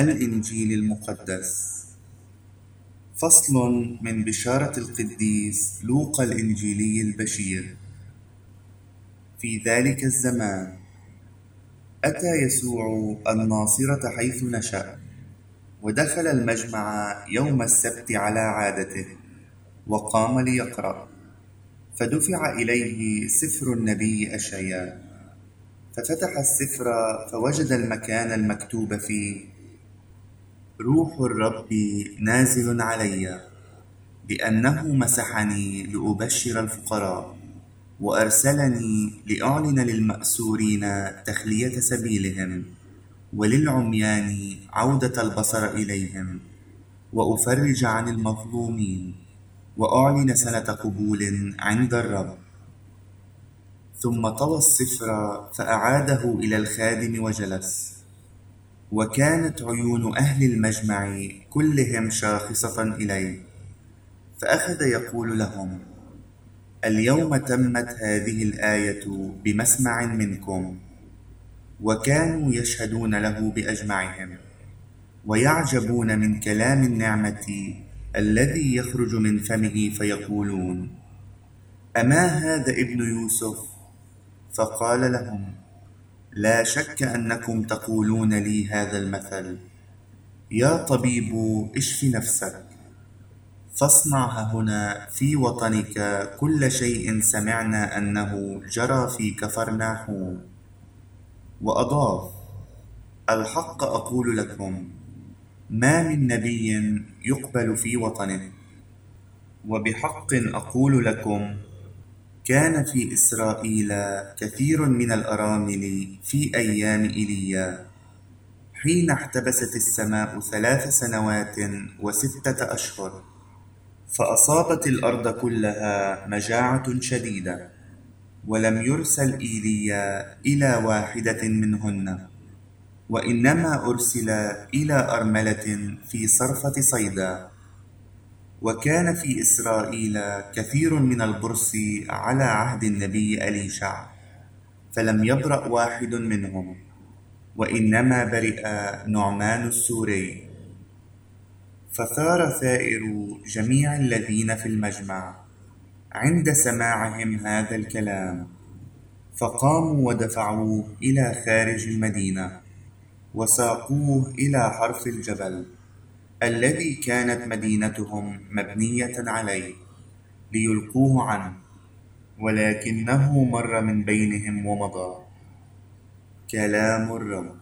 الإنجيل المقدس. فصل من بشارة القديس لوقا الإنجيلي البشير. في ذلك الزمان أتى يسوع الناصرة حيث نشأ، ودخل المجمع يوم السبت على عادته، وقام ليقرأ. فدفع إليه سفر النبي أشعياء، ففتح السفر فوجد المكان المكتوب فيه: روح الرب نازل علي، لأنه مسحني لأبشر الفقراء، وأرسلني لأعلن للمأسورين تخلية سبيلهم، وللعميان عودة البصر إليهم، وأفرج عن المظلومين، وأعلن سنة قبول عند الرب. ثم طوى السفر فأعاده إلى الخادم وجلس. وكانت عيون أهل المجمع كلهم شاخصة إليه، فأخذ يقول لهم: اليوم تمت هذه الآية بمسمع منكم. وكانوا يشهدون له بأجمعهم، ويعجبون من كلام النعمة الذي يخرج من فمه، فيقولون: أما هذا ابن يوسف؟ فقال لهم: لا شك أنكم تقولون لي هذا المثل: يا طبيب اشف نفسك، فاصنع هنا في وطنك كل شيء سمعنا أنه جرى في كفرناحوم. وأضاف: الحق أقول لكم، ما من نبي يقبل في وطنه. وبحق أقول لكم، كان في إسرائيل كثير من الأرامل في أيام إيليا، حين احتبست السماء 3 سنوات و6 أشهر، فأصابت الأرض كلها مجاعة شديدة، ولم يرسل إيليا إلى واحدة منهن، وإنما أرسل إلى أرملة في صرفة صيدا. وكان في إسرائيل كثير من البرص على عهد النبي أليشع، فلم يبرأ واحد منهم، وإنما برئ نعمان السوري. فثار ثائر جميع الذين في المجمع عند سماعهم هذا الكلام، فقاموا ودفعوه إلى خارج المدينة، وساقوه إلى حرف الجبل الذي كانت مدينتهم مبنية عليه، ليلقوه عنه، ولكنه مر من بينهم ومضى. كلام الرب.